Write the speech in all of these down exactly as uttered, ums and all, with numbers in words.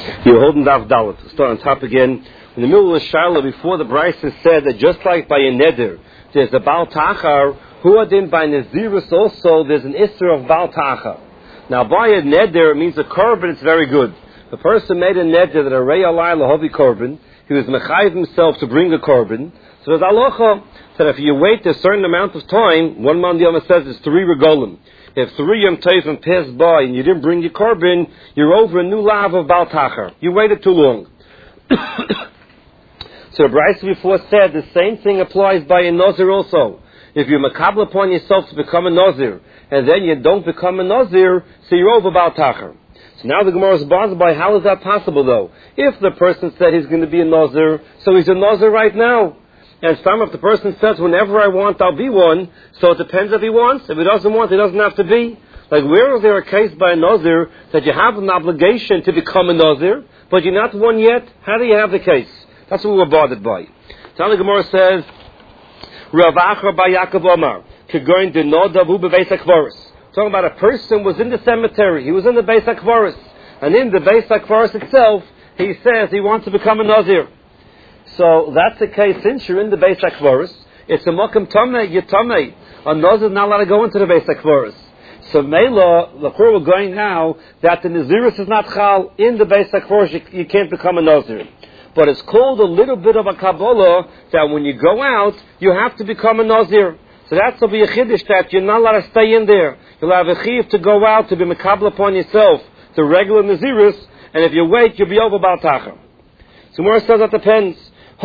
You're holding Daf Dalet. Start on top again. In the middle of the Shiloh, before the Bryson said that just like by a Neder, there's a Baal Tachar, who are then by Nazirus also, there's an Isser of Baal Tachar. Now, by a Neder, it means a Korban, it's very good. The person made a Neder that a Rei Alai Lahavi Korban, he was Mechayiv himself to bring a Korban. So there's Alocha, that if you wait a certain amount of time, one man the Yom says it's three regolim. If three Yom Tovim pass by and you didn't bring your Korban, you're over a new lav of Baal Tachar. You waited too long. So the Bryce before said the same thing applies by a Nazir also. If you makabel upon yourself to become a Nazir, and then you don't become a Nazir, so you're over Baal Tachar. So now the Gemara is bothered by how is that possible though? If the person said he's going to be a Nazir, so he's a Nazir right now. And some if the person says, whenever I want, I'll be one, so it depends if he wants. If he doesn't want, he doesn't have to be. Like, where is there a case by a Nazir that you have an obligation to become a Nazir, but you're not one yet? How do you have the case? That's what we were bothered by. So the Gemara says, Rav Achar by Yaakov Omar, Kegoin de Nodavu bebeis hakvaros. Talking about a person was in the cemetery, he was in the Beis HaKvaros, and in the Beis HaKvaros itself, he says he wants to become a Nazir. So that's the case, since you're in the Beis HaKvaros, it's a Mokum Tameh, you're Tameh. A Nazir is not allowed to go into the Beis HaKvaros. So Mela, the we're going now, that the Nazirus is not Chal, in the Beis HaKvaros, you, you can't become a Nazir. But it's called a little bit of a Kabbalah, that when you go out, you have to become a Nazir. So that's to be a Chiddush, that you're not allowed to stay in there. You'll have a Chiv to go out, to be Makabel upon yourself, the regular Nazirus, and if you wait, you'll be over Baal Tachar. So Gemara says that depends. So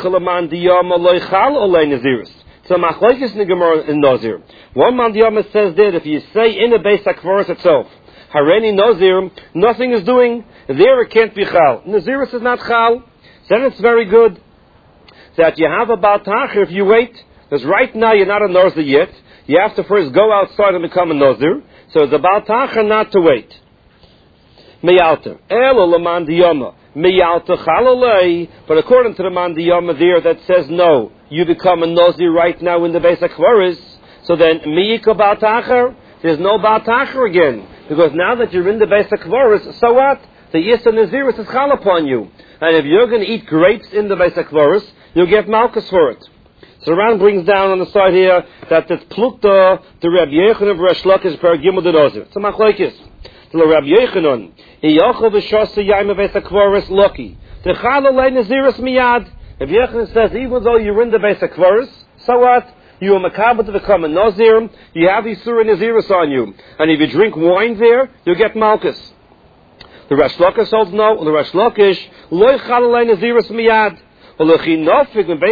Machlokes in the Gemara in Nazir. One man Diyama says that if you say in the Beis HaKvaros itself, Hareni Nazir, nothing is doing, there it can't be Chal. Nazirus is not Chal. Then it's very good that you have a Baal Tachar if you wait. Because right now you're not a Nazir yet. You have to first go outside and become a Nazir. So it's a Baal Tachar not to wait. Meyalter. Elo leman diyama. Meyalter chalalei. But according to the man diyama there that says no, you become a Nazir right now in the Beis HaKvaros. So then, miyika Baal Tachar, there's no Baal Tachar again. Because now that you're in the Beis HaKvaros, so what? The Yisra Nazirus is chal upon you. And if you're going to eat grapes in the Beis HaKvaros, you'll get malchus for it. So Ran brings down on the side here that it's plukta the Rabbi Yochanan of Resh Lakish per Gimel de Nazir. It's a machlokes. The Rabbi Yochanan, Iyachol v'shasa yayim Beis HaKvaros lucky. The chal alei Nazirus miyad. Rabbi Yochanan says even though you're in the Beis HaKvaros, so what? You are makabel to become a Nazir. You have Yisura Nazirus on you, and if you drink wine there, you'll get malchus. The Resh Lakish holds no. The Resh Lakish loy chal alei Nazirus miyad. So according to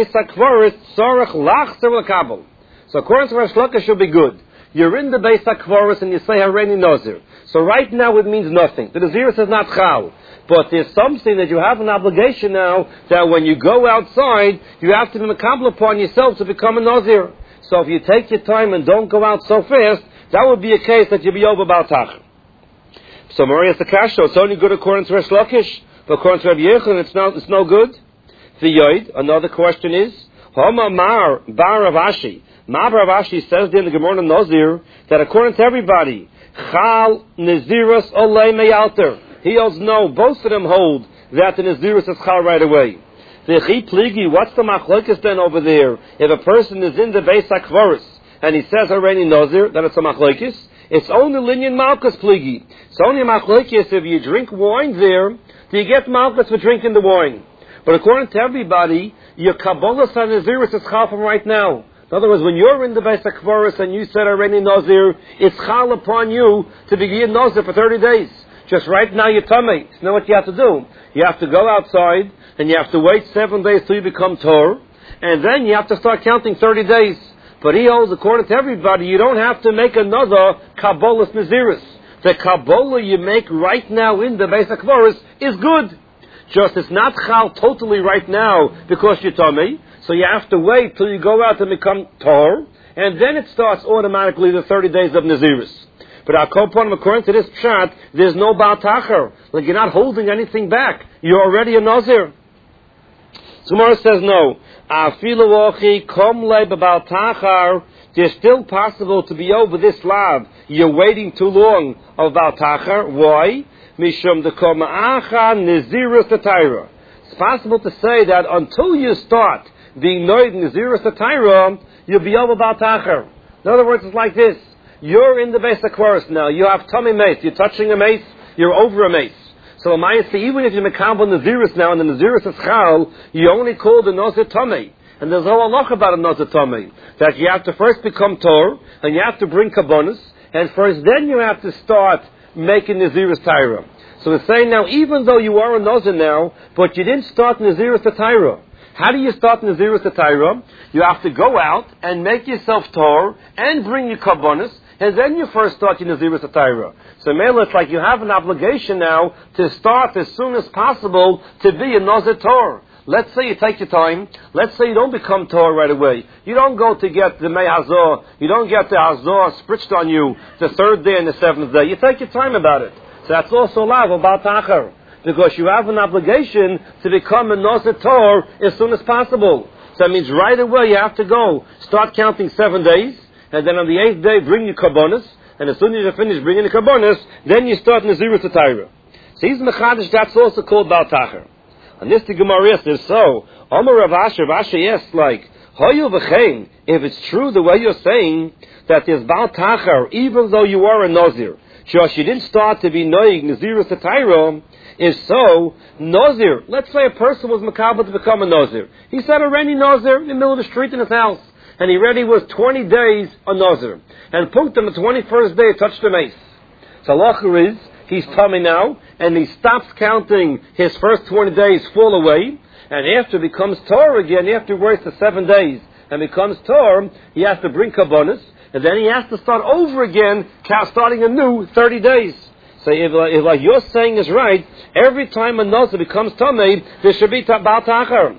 Resh Lakish, should be good. You're in the Beis HaKvaros and you say Hareni Nazir. So right now it means nothing. The Nazirus is not Chal. But there's something that you have an obligation now that when you go outside, you have to be makabel upon yourself to become a Nazir. So if you take your time and don't go out so fast, that would be a case that you'll be over Baal Tachar. So Maria Sakasho, it's only good according to Resh Lakish, but according to Rabbi Yochanan, it's no, it's no good. The Yoid, another question is, Homa Mar Bar Rav Ashi. Mar Rav Ashi says there in the Gemara Nazir that according to everybody, Chal Nazirus Olei Meyalter. He holds no, both of them hold that the Nazirus is Chal right away. The Chi Pligi, what's the machlokes then over there? If a person is in the Beis HaKvaros and he says already Nazir, then it's a machlokes. It's only Linyan Malchus Pligi. It's only a machlokes if you drink wine there, do you get Malchus for drinking the wine? But according to everybody, your Kabbalah Nazirus is Chal from right now. In other words, when you're in the Beis HaKvaros and you said already Nazir, it's Chal upon you to begin Nazir for thirty days. Just right now you're Tamei. You know what you have to do? You have to go outside and you have to wait seven days till you become Tor, and then you have to start counting thirty days. But he holds, according to everybody, you don't have to make another Kabbalah Nazirus. The Kabbalah you make right now in the Beis HaKvaros is good. Just it's not Chal totally right now because you're Tamei, so you have to wait till you go out and become Tor, and then it starts automatically the thirty days of Nazirus. But according to this pshat, there's no Baal Tachar. Like you're not holding anything back. You're already a Nazir. So Gemara says no. Afilu ochi kom le b'Baal Tachar there's still possible to be over this lab. You're waiting too long of Baal Tachar. Why? Mishum dekoma acha nezirus tatayra. It's possible to say that until you start being noid nezirus tatayra, you'll be over Baal Tachar. In other words, it's like this. You're in the base of Quaris now. You have tummy mace. You're touching a mace. You're over a mace. So even if you're mekabel Nazirus now, and the Nazirus is chal, you only call the Nazir tummy. And there's a halach about a Nazir tummy. That you have to first become Tor, and you have to bring kabbonis, and first then you have to start making Nazirus Taira. So we're saying now, even though you are a Nazir now, but you didn't start Nazirus Taira. How do you start Nazirus Taira? You have to go out and make yourself Tor, and bring your kabbonis, and then you first start your Nazirus Taira. So Mela, it's like you have an obligation now to start as soon as possible to be a Nazir Tor. Let's say you take your time. Let's say you don't become Tor right away. You don't go to get the Mei Hazor. You don't get the Hazor spritched on you the third day and the seventh day. You take your time about it. So that's also lav about Tachar. Because you have an obligation to become a Nazir Tor as soon as possible. So that means right away you have to go. Start counting seven days. And then on the eighth day, bring your karbonis, and as soon as you finish bringing the karbonis, then you start Nazirus Tatayra. So he's mechadish, that's also called Baal Tachar. And this the Gemara says, so, Omer Rav Asher, Rav Asher yes, like, Hoyu v'chein, if it's true the way you're saying, that there's Baal Tachar, even though you are a Nazir, Josh, you didn't start to be Noig Nazirus Tatayra, if so, Nazir, let's say a person was makabel to become a Nazir. He said a rainy Nazir in the middle of the street in his house. And he already was twenty days a Nazir. And punked him the twenty-first day, touched the mace. So halacha is, he's tummy now, and he stops counting his first twenty days fall away, and after he becomes Tor again, after he works the seven days, and becomes Tor, he has to bring kabbonis, and then he has to start over again, starting a new thirty days. So if, if like you're saying is right, every time a Nazir becomes tummy, there should be Baal Tachar.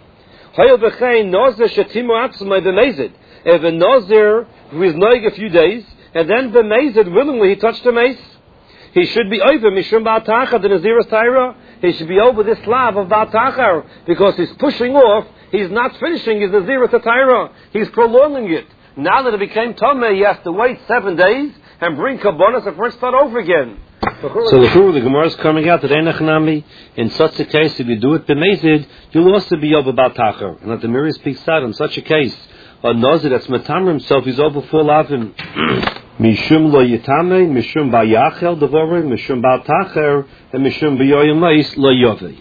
If a Nazir who is noig a few days, and then b'mezid willingly he touched the mace, he should be over mishum Baal Tachar, the Nazirus Taira. He should be over this slab of Baal Tachar, because he's pushing off, he's not finishing his Nazirus Taira, he's prolonging it. Now that it became Tomei, he has to wait seven days, and bring kabbonis and first start over again. So the Shur, the Gemara is coming out that Einachnami, in such a case, if you do it b'mezid, you'll also be over Baal Tachar. And that the Miri speaks out in such a case, a Nazir that's matamar himself, he's over full avim. Mishum lo yitame, mishum bayachel devorim, mishum Baal Tachar, and mishum b'yoyim leis lo yovei.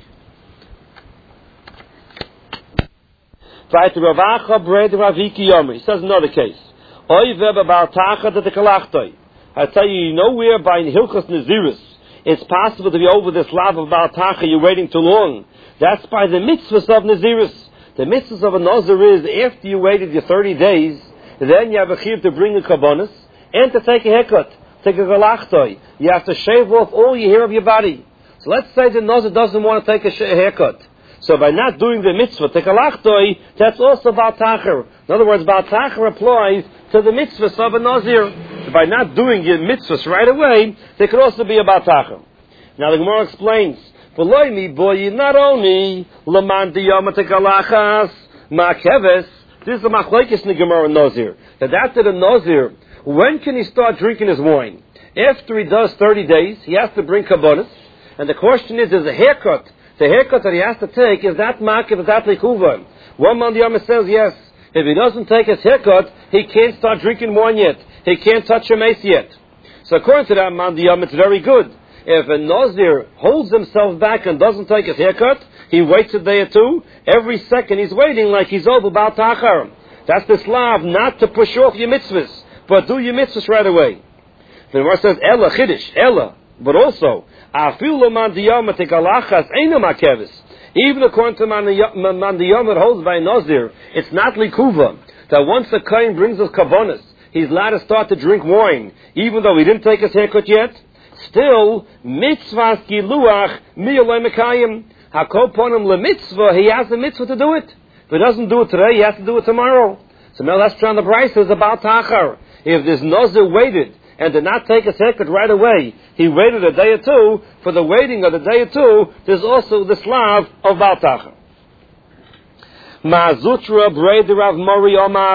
Right, Rav Acha bred Rav Hiki Yomi. He says another case. Oy veba Baal Tachar de tekalachtoi. I tell you, you know where by Hilchos Nazirus it's possible to be over this love of Baal Tachar, you're waiting too long. That's by the mitzvahs of Nazirus. The mitzvahs of a Nazir is, after you waited your thirty days, then you have a chiv to bring a kabbonis, and to take a haircut, take a galachtoi. You have to shave off all your hair of your body. So let's say the Nazir doesn't want to take a, sh- a haircut. So by not doing the mitzvah, take a galachtoi, that's also Baal Tachar. In other words, Baal Tachar applies to the mitzvahs of a Nazir. So by not doing your mitzvahs right away, there could also be a Baal Tachar. Now the Gemara explains, V'loimi boy, not only Laman Diyama Tekalachas Ma'keves. This is the Machlekes in the Gemara Nazir. That after the Nazir, when can he start drinking his wine? After he does thirty days, he has to bring kabbonis. And the question is, is a haircut. The haircut that he has to take, is that Ma'kev, is that Likuva? One man Diyama says yes. If he doesn't take his haircut, he can't start drinking wine yet. He can't touch a mace yet. So according to that man Diyama, it's very good. If a Nazir holds himself back and doesn't take his haircut, he waits a day or two. Every second he's waiting like he's over Baal Tachar. That's the Slav, not to push off your mitzvahs, but do your mitzvahs right away. The Gemara says, Ella Chiddush, Ella, but also, Afilu man diyama tekalachas eina makevis. Even according to man diyama that holds by Nazir, it's not likuva, that once a kohen brings us kabbonis, he's allowed to start to drink wine, even though he didn't take his haircut yet. Still, mitzvahs giluach miyolei mekayim. Hakoponim lemitzvah, he has the mitzvah to do it. If he doesn't do it today, he has to do it tomorrow. So now let's try on the price is about Tachar. If this Nazir waited and did not take his haircut right away, he waited a day or two. For the waiting of the day or two, there's also the Slav of Baal Tachar. Ma'azutra breid Rav Mori Omar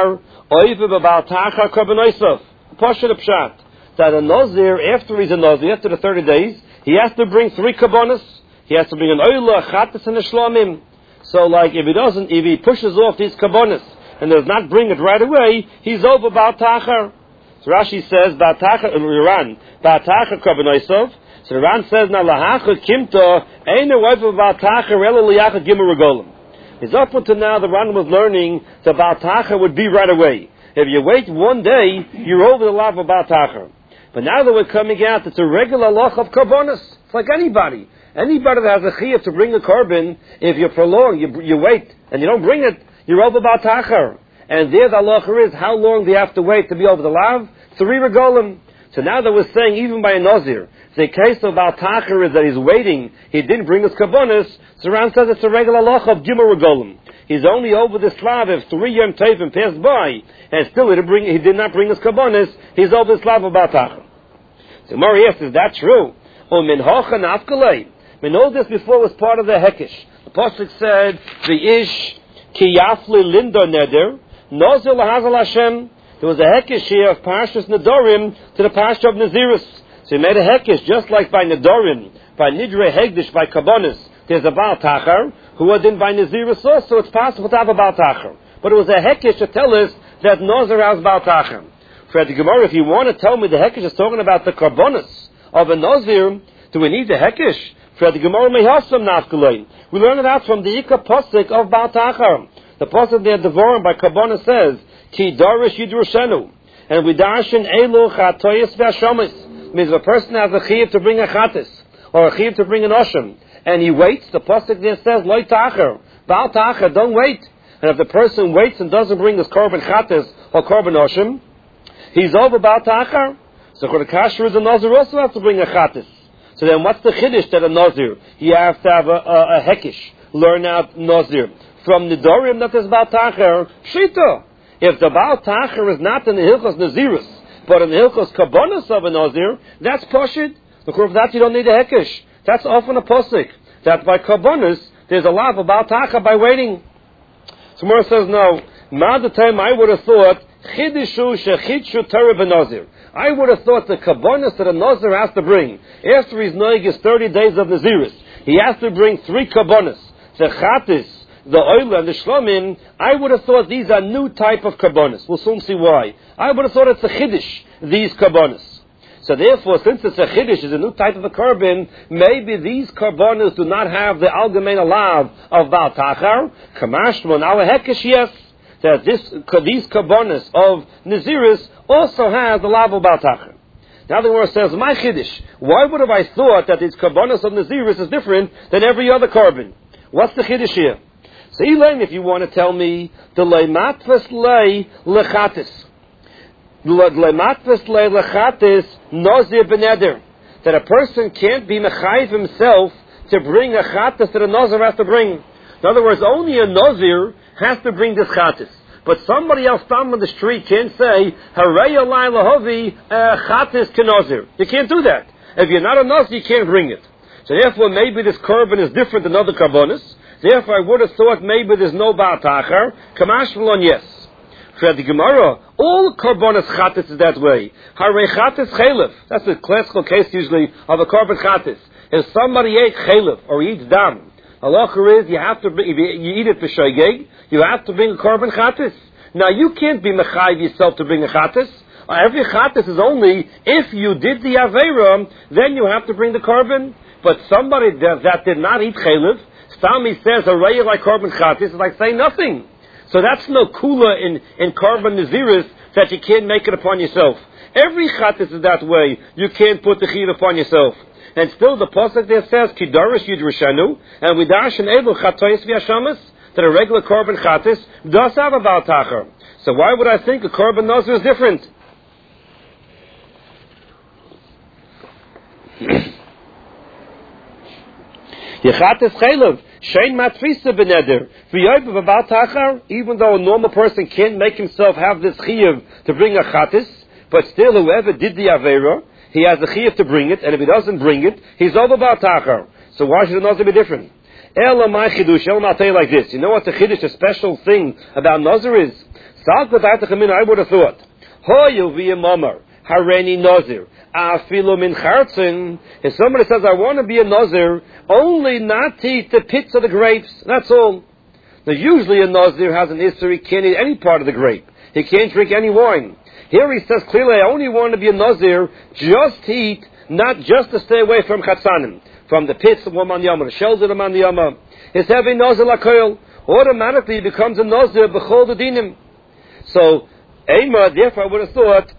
Oiv b'Baal Tachar Korban Oisav. Pasha the Pshat. That a Nazir, after he's a Nazir, after the thirty days, he has to bring three Kabbonos. He has to bring an Oila, a Chattis, and a Shlomim. So, like, if he doesn't, if he pushes off these Kabbonos and does not bring it right away, he's over Baal Tachar. So Rashi says, Baal Tachar, Iran, Baal Tachar Korban Oisav. So the Ran says, now, Lahacha Kimto, Ein Oiv Baal Tachar, Ela Liyacha Gimel Regolim. It's up until now, the Ran was learning that Baal Tachar would be right away. If you wait one day, you're over the law of Baal Tachar. But now that we're coming out, it's a regular law of Karbonos. It's like anybody. Anybody that has a chiyuv to bring a carbon, if you prolong, you, you wait, and you don't bring it, you're over Baal Tachar. And there the halacha is, how long do you have to wait to be over the lav? Three regolim. So now that we're saying, even by a Nazir, the case of Baal Tachar is that he's waiting, he didn't bring his karbonos, so Ran says it's a regular halacha of Gimel regolim. He's only over the slav if three Yom Tovim passed by, and still he did, bring, he did not bring his karbonos, he's over the slav of Baal Tachar. So Mari asks, is that true? Or min hocha nafkalei? We know this before was part of the Hekesh. The Pasuk said, the ish ki yafli lindo neder, nozir lahazal Hashem. There was a Hekesh here of Parshas Nedorim to the Parsha of Nazirus. So he made a Hekesh, just like by Nedorim, by Nidre Hegdish, by Kabbonos, there's a Baal Tachar, who was in by Nazirus also, it's possible to have a Baal Tachar. But it was a Hekesh to tell us that Nazir has Baal Tachar. For the Gemara, if you want to tell me the Hekesh is talking about the Karbonos of a Nazir, do we need the Hekesh? For the Gemara Mehasam Nafkalei. We learn it out from the Ika Pasuk of Baal Tachar. The Pasuk there, Devorim by Karbonos says, Ki Darish Yidrushenu. And we darshan Elu Chatoyis V'Ashomis. Means if a person has a chiyuv to bring a chatis, or a chiyuv to bring an osham, and he waits, the Pasuk there says, Loi Tachar. Baal Tachar, don't wait. And if the person waits and doesn't bring his korban chatis or korban osham, he's over Baal Tachar. So for the kasher is a Nazir also has to bring a chatis. So then what's the chiddush that a Nazir? You have to have a, a, a hekish. Learn out Nazir. From Nidorim that is Baal Tachar, Shita. If the Baal Tachar is not in the Hilchos Nazirus, but in the Hilchos Karbonos of a Nazir, that's Pashid. Because of that you don't need a hekish. That's often a posik. That by Karbonos, there's a lot of Baal Tachar by waiting. So Mora says, no. Ma the time I would have thought, Chidishu shechidshu Torah b'Nazir. I would have thought the Karbonos that a Nazir has to bring, after his noig is thirty days of Nazirus, he has to bring three Karbonos. The Chatis, the Oila, and the Shlomim. I would have thought these are new type of Karbonos. We'll soon see why. I would have thought it's a Chiddush, these Karbonos. So therefore, since it's a Chiddush, it's a new type of a Korban, maybe these Karbonos do not have the Algemein Alav of Baal Tachar. Kamashmon, our Hekesh, yes. That this, these Karbonos of Nazirus also has the Lav of Baal Tachar. Now the Gemara says, my Chiddush, why would have I thought that these Karbonos of Nazirus is different than every other Korban? What's the Chiddush here? So Elaine, if you want to tell me, the Leimatves Lei Lechatis. Leimatves Lei Lechatis Nazir Beneder. That a person can't be Mechayiv himself to bring a Chatis that a Nazir has to bring. In other words, only a Nazir has to bring this Chatis. But somebody else down on the street can't say, Harei Alai Lahovi Chatis Kenazir. You can't do that. If you're not a Nazir, you can't bring it. So therefore, maybe this korban is different than other karbonos. Therefore, I would have thought maybe there's no Baal Tachar. Kamash Malon, yes. For the Gemara, all karbonos chatis is that way. Harei chatis chaylev. That's a classical case usually of a korban chatis. If somebody ate chaylev or eats dam, halacha is you have to bring, if you eat it b'shoigeg, you have to bring a korban chatis. Now you can't be mechayiv yourself to bring a chatis. Every chatis is only if you did the aveira, then you have to bring the korban. But somebody that, that did not eat chaylev, Stami says a raya like korban chatis is like saying nothing. So that's no kula in, in korban naziris that you can't make it upon yourself. Every chatis is that way. You can't put the chiyuv upon yourself. And still the pasuk there says Kidarish Yidrushenu, and we dash an elu chatois v'yashamas, that a regular korban chatis does have a Baal Tachar. So why would I think a korban nazir is different? Yechatis chaylev shein matfisa beneder v'yoyv Baal Tachar. Even though a normal person can't make himself have this chiyuv to bring a chatis, but still whoever did the avera, he has the chiyuv to bring it, and if he doesn't bring it, he's over Baal Tachar. So why should the nazir be different? Ela my chidush. Ela, I'll tell you like this. You know what the chidush, the special thing about nazir is? I would have thought. Hoyu v'yamamar hareni nazir afilu min chartzin. If somebody says, I want to be a nazir, only not to eat the pits of the grapes, that's all. Now usually a nazir has an issur, he can't eat any part of the grape. He can't drink any wine. Here he says clearly, I only want to be a nazir just to eat, not just to stay away from chatzanim, from the pits of man yama, the shells of the man yama. His heavy nazir lakoil, automatically he becomes a nazir b'chol the dinim. So, Ema, therefore I would have thought,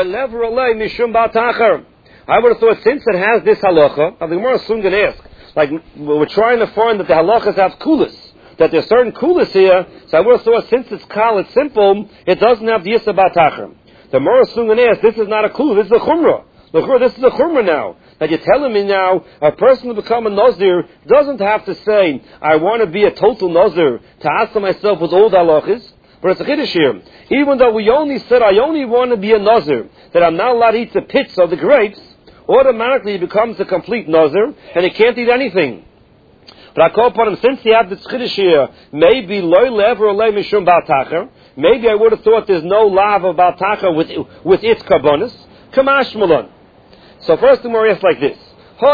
I would have thought, since it has this halacha, the Gemara is soon going to ask, like, we're trying to find that the halachas have kulas, that there's certain kulas here, so I would have thought, since it's kal, it's simple, it doesn't have the yisa batachar. The Gemara is soon going to ask, this is not a kula, this is a chumrah. This is a chumrah now. That you're telling me now, a person to become a nazir doesn't have to say, I want to be a total nazir, to ask myself with all the halachas. But it's a chiddush here. Even though we only said, I only want to be a nazir, that I'm not allowed to eat the pits of the grapes, automatically he becomes a complete nazir, and he can't eat anything. But I call upon him, since he had this chiddush here, maybe loy lever or lei mishum ba'tacher, maybe I would have thought there's no lav of ba'tacher with, with its karbonis. Kamash malon. So first the Gemara asks like this.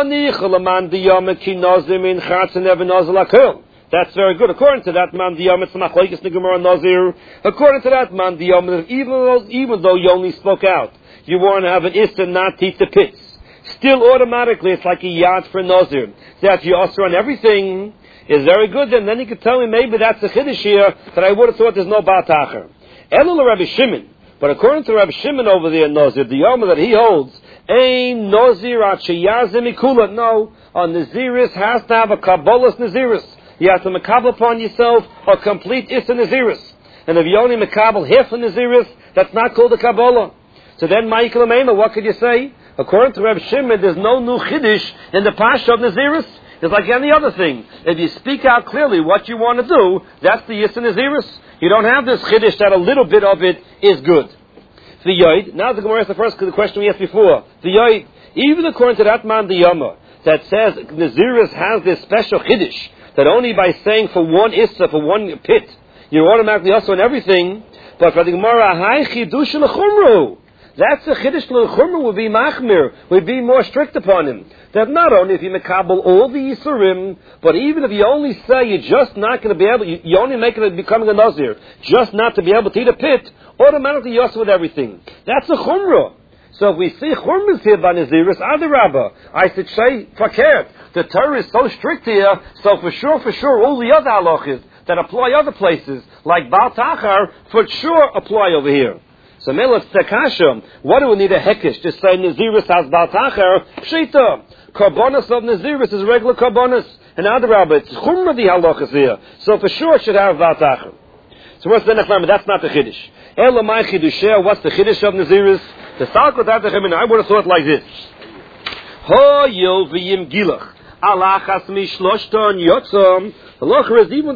That's very good. According to that, man diyam, it's machlokes the Gemara nazir. According to that, man diyam, even though, even though you only spoke out, you want to have an issa not to eat the pits. Still, automatically, it's like a yad for nazir. That you also on everything is very good. And then you could tell me maybe that's a chiddush here that I would have thought there's no ba'tacher. Elul Rabbi Shimon, but according to Rabbi Shimon over there, nazir, the yom that he holds, ein nazir at sheyazim ikula. No, a naziris has to have a kabbalas naziris. You have to makabel upon yourself a complete issa naziris. And if you only makabel half a naziris, that's not called a kabbalah. So then, Michael Amema, what could you say? According to Reb Shimon, there's no new chiddush in the pasha of naziris. It's like any other thing. If you speak out clearly what you want to do, that's the issa naziris. You don't have this chiddush that a little bit of it is good. The yoid. Now the Gemara asks the first the question we asked before. The yoid. Even according to that man, the yama, that says naziris has this special chiddush, that only by saying for one issa, for one pit, you're automatically also in everything. But for the Gemara, hai chidush l'chumru. That's a chiddush l'chumru would be machmir, would be more strict upon him. That not only if you makabel all the yisurim, but even if you only say you're just not going to be able, you, you only make it becoming a nazir, just not to be able to eat a pit, automatically you're also with everything. That's a chumrah. So if we see chumras here by naziris, adarabba, I should say fakert. The Torah is so strict here, so for sure, for sure, all the other halachas that apply other places, like Baal Tachar, for sure apply over here. So Melech Tekasha, what do we need a hekesh to say naziris has Baal Tachar? Pshita. Karbonis of naziris is regular karbonis. And adarabba, it's chumra the halachas here. So for sure it should have Baal Tachar. So what's the next line? That's not the chiddush. Ela mai chidusheh, what's the chiddush of naziris? The Salkot Atachem, I would have thought like this. Ho yil v'yim gilach. Alachas mishloshton yotzom. The locher is even